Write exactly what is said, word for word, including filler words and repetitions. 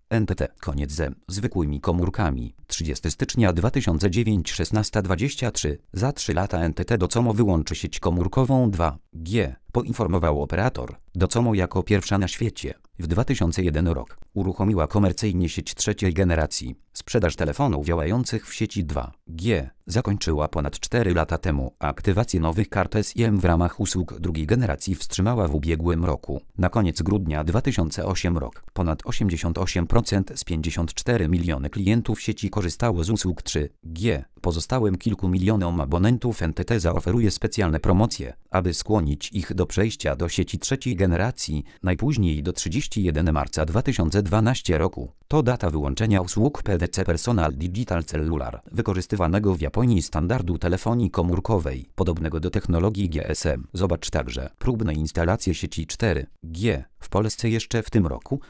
N T T. Koniec ze zwykłymi komórkami. trzydziestego stycznia dwa tysiące dziewiątego szesnaście dwadzieścia trzy. Za trzy lata N T T Docomo wyłączy sieć komórkową dwa G. Poinformował operator. Docomo jako pierwsza na świecie w dwa tysiące pierwszy rok uruchomiła komercyjnie sieć trzeciej generacji. Sprzedaż telefonów działających w sieci dwa G zakończyła ponad cztery lata temu. Aktywację nowych kart SIM w ramach usług drugiej generacji wstrzymała w ubiegłym roku. Na koniec grudnia dwa tysiące ósmego rok ponad osiemdziesiąt osiem procent z pięćdziesiąt cztery miliony klientów sieci korzystało z usług trzy G. Pozostałym kilku milionom abonentów N T T zaoferuje specjalne promocje, aby skłonić ich do przejścia do sieci trzeciej generacji, najpóźniej do trzydziestego pierwszego marca dwa tysiące dwunastego roku. To data wyłączenia usług P D C Personal Digital Cellular, wykorzystywanego w Japonii standardu telefonii komórkowej, podobnego do technologii G S M. Zobacz także próbne instalacje sieci cztery G w Polsce jeszcze w tym roku,